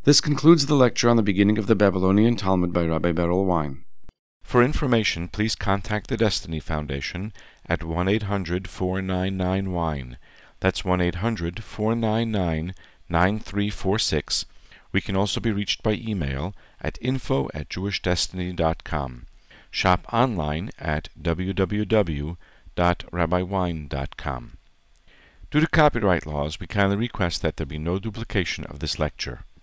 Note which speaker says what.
Speaker 1: This concludes the lecture on the beginning of the Babylonian Talmud by Rabbi Berel Wein.
Speaker 2: For information, please contact the Destiny Foundation at 1-800-499-WINE. That's 1-800-499-9346. We can also be reached by email at info@jewishdestiny.com. Shop online at www.rabbiwein.com. Due to copyright laws, we kindly request that there be no duplication of this lecture.